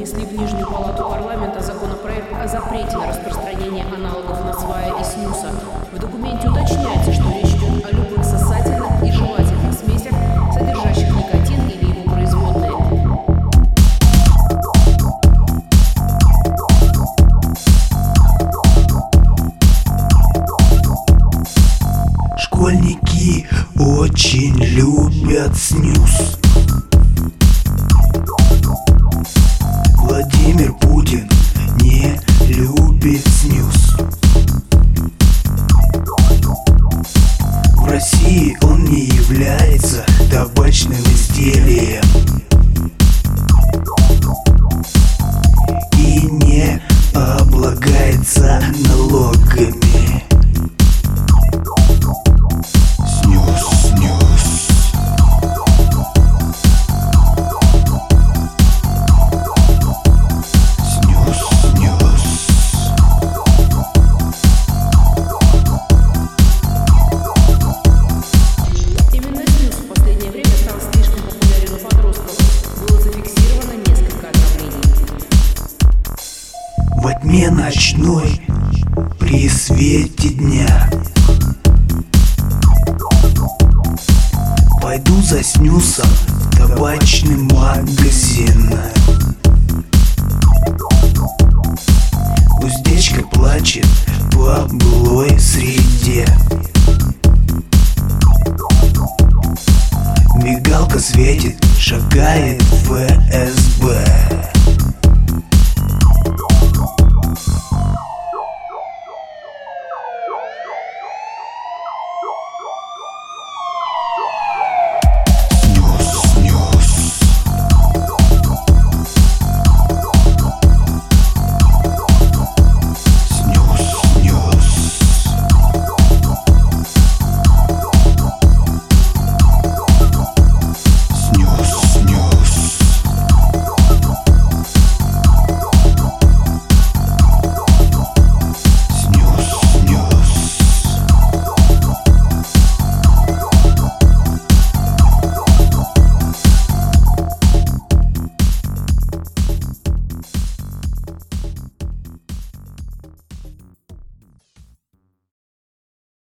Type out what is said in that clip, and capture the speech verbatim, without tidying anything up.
внесли в Нижнюю палату парламента законопроект о запрете на распространение аналогов нацвая и снюса. В документе уточняется, что речь идет о любых сосательных и жевательных смесях, содержащих никотин или его производные. Школьники очень любят снюс. Владимир Путин не любит снюс. В России он не является табачным изделием и не облагается налогами. Во тьме ночной, при свете дня, пойду за снюсом в табачный магазин. Уздечка плачет по былой среде.